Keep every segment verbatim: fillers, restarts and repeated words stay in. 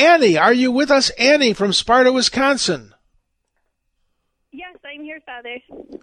Annie, are you with us? Annie from Sparta, Wisconsin. Yes, I'm here, Father.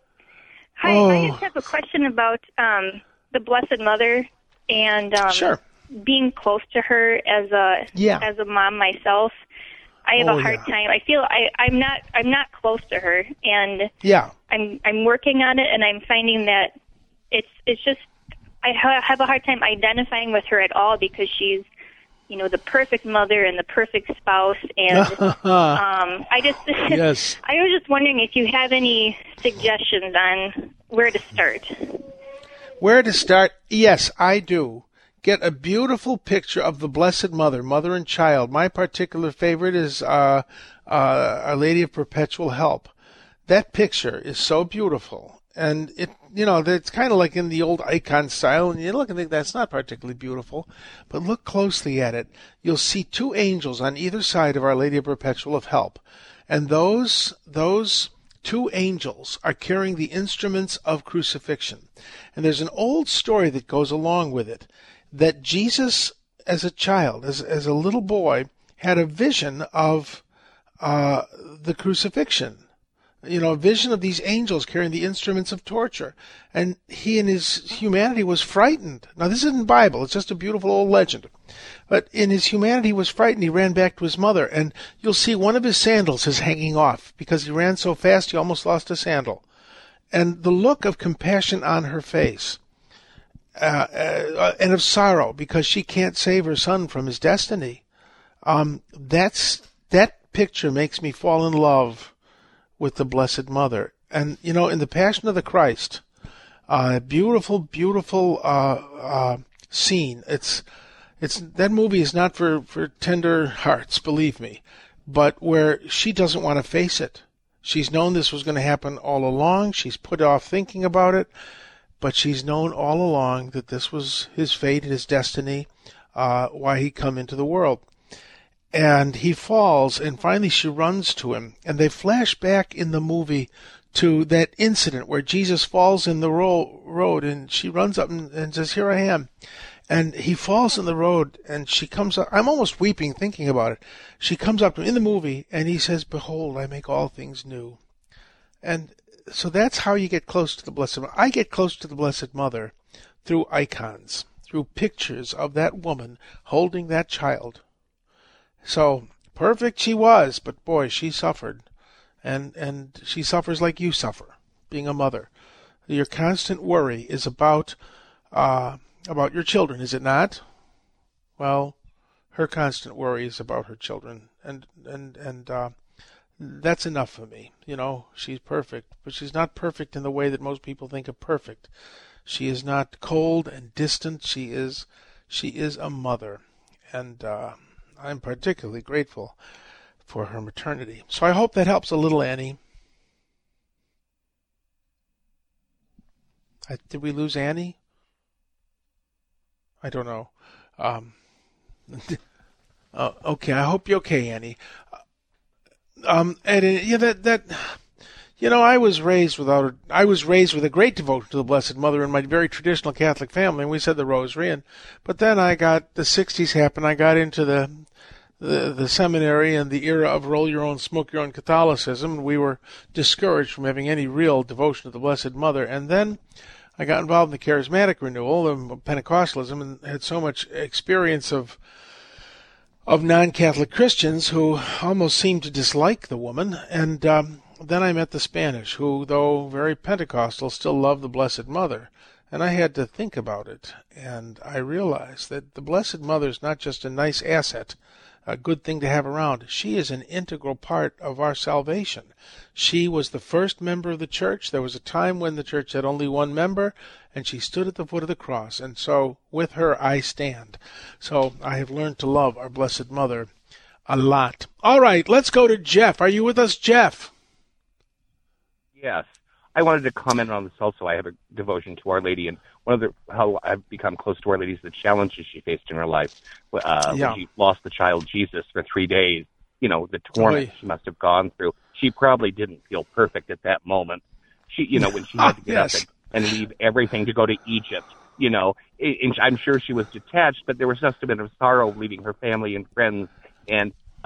Hi, oh. I just have a question about um, the Blessed Mother and um, sure. being close to her as a yeah. as a mom myself. I have oh, a hard yeah. time. I feel I, I'm not I'm not close to her, and yeah. I'm I'm working on it, and I'm finding that it's it's just I ha- have a hard time identifying with her at all because she's, you know, the perfect mother and the perfect spouse, and um, I just yes. I was just wondering if you have any suggestions on where to start. Where to start? Yes, I do. Get a beautiful picture of the Blessed Mother, mother and child. My particular favorite is uh, uh, Our Lady of Perpetual Help. That picture is so beautiful, and it, you know, it's kind of like in the old icon style, and you look and think that's not particularly beautiful, but look closely at it. You'll see two angels on either side of Our Lady of Perpetual Help, and those those two angels are carrying the instruments of crucifixion. And there's an old story that goes along with it, that Jesus, as a child, as as a little boy, had a vision of uh, the crucifixion. You know, a vision of these angels carrying the instruments of torture. And he in his humanity was frightened. Now, this isn't Bible. It's just a beautiful old legend. But in his humanity, he was frightened. He ran back to his mother. And you'll see one of his sandals is hanging off because he ran so fast he almost lost a sandal. And the look of compassion on her face, uh, uh, and of sorrow because she can't save her son from his destiny, um, that's that picture makes me fall in love with the Blessed Mother. And, you know, in the Passion of the Christ, uh, beautiful, beautiful uh, uh, scene. It's it's that movie is not for, for tender hearts, believe me, but where she doesn't want to face it. She's known this was going to happen all along. She's put off thinking about it, but she's known all along that this was his fate, his destiny, uh, why he come into the world. And he falls, and finally she runs to him. And they flash back in the movie to that incident where Jesus falls in the ro- road, and she runs up and, and says, "Here I am." And he falls in the road, and she comes up. I'm almost weeping thinking about it. She comes up to him in the movie, and he says, "Behold, I make all things new." And so that's how you get close to the Blessed Mother. I get close to the Blessed Mother through icons, through pictures of that woman holding that child. So perfect she was, but boy, she suffered. And and she suffers like you suffer, being a mother. Your constant worry is about uh, about your children, is it not? Well, her constant worry is about her children, and and and uh, that's enough for me. You know, she's perfect, but she's not perfect in the way that most people think of perfect. She is not cold and distant. She is she is a mother, and uh, I'm particularly grateful for her maternity. So I hope that helps a little, Annie. I, did we lose Annie? I don't know. Um, uh, okay, I hope you're okay, Annie. Um, and uh, yeah, that that you know, I was raised without a, I was raised with a great devotion to the Blessed Mother in my very traditional Catholic family, and we said the Rosary. And but then I got the sixties happened. I got into the the the seminary and the era of roll your own, smoke your own Catholicism. And we were discouraged from having any real devotion to the Blessed Mother. And then I got involved in the charismatic renewal of Pentecostalism and had so much experience of of non-Catholic Christians who almost seemed to dislike the woman. And um, then I met the Spanish, who, though very Pentecostal, still loved the Blessed Mother. And I had to think about it. And I realized that the Blessed Mother is not just a nice asset, a good thing to have around. She is an integral part of our salvation. She was the first member of the church. There was a time when the church had only one member, and she stood at the foot of the cross. And so with her I stand. So I have learned to love our Blessed Mother a lot. All right, let's go to Jeff. Are you with us, Jeff? Yes. I wanted to comment on this also. I have a devotion to Our Lady, and one of the how I've become close to Our Lady is the challenges she faced in her life. Uh, yeah. When she lost the child Jesus for three days, you know, the torment Oy. she must have gone through. She probably didn't feel perfect at that moment. She, you know, when she had to get yes. up and, and leave everything to go to Egypt, you know, and I'm sure she was detached, but there was just a bit of sorrow leaving her family and friends. And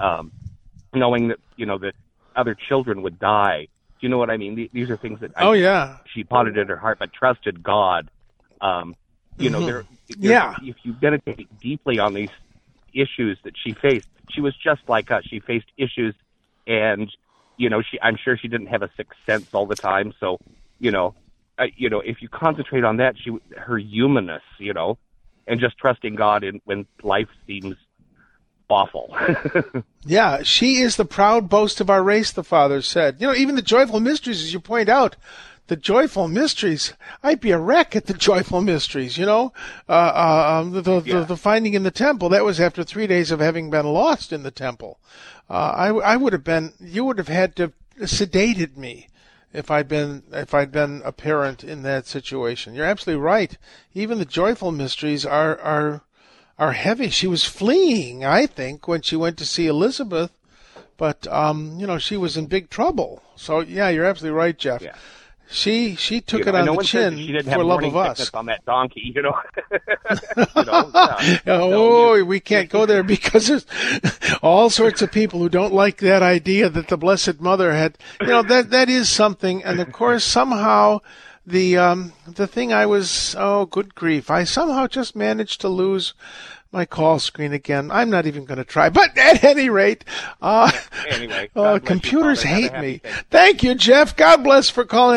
um, knowing that, you know, that other children would die. Do you know what I mean? These are things that I, oh yeah, she pondered in her heart, but trusted God. Um, you know, Mhm. there, Yeah. if you meditate deeply on these issues that she faced, she was just like us. She faced issues, and you know, she I'm sure she didn't have a sixth sense all the time. So, you know, uh, you know, if you concentrate on that, she her humanness, you know, and just trusting God in when life seems awful. Yeah, she is the proud boast of our race, the father said. You know, even the joyful mysteries, as you point out, the joyful mysteries, I'd be a wreck at the joyful mysteries, you know. Uh, uh, um, the, the, Yeah. the, the finding in the temple, that was after three days of having been lost in the temple. Uh, I, I would have been, you would have had to sedated me if I'd been, if I'd been a parent in that situation. You're absolutely right. Even the joyful mysteries are, are, are heavy. She was fleeing, I think, when she went to see Elizabeth, but, um, you know, she was in big trouble. So, yeah, you're absolutely right, Jeff. Yeah. She she took You know, it and on no the one says that chin she didn't for have love morning of us. sickness on that donkey, you know. you know yeah. Oh, So you- we can't go there because there's all sorts of people who don't like that idea that the Blessed Mother had. You know, that that is something, and of course somehow the um the thing I was oh good grief, I somehow just managed to lose my call screen again. I'm not even going to try. But at any rate, uh, Anyway, God oh, bless you, computers Father. Have a hate happy me. day. Thank you, Jeff. God bless for calling.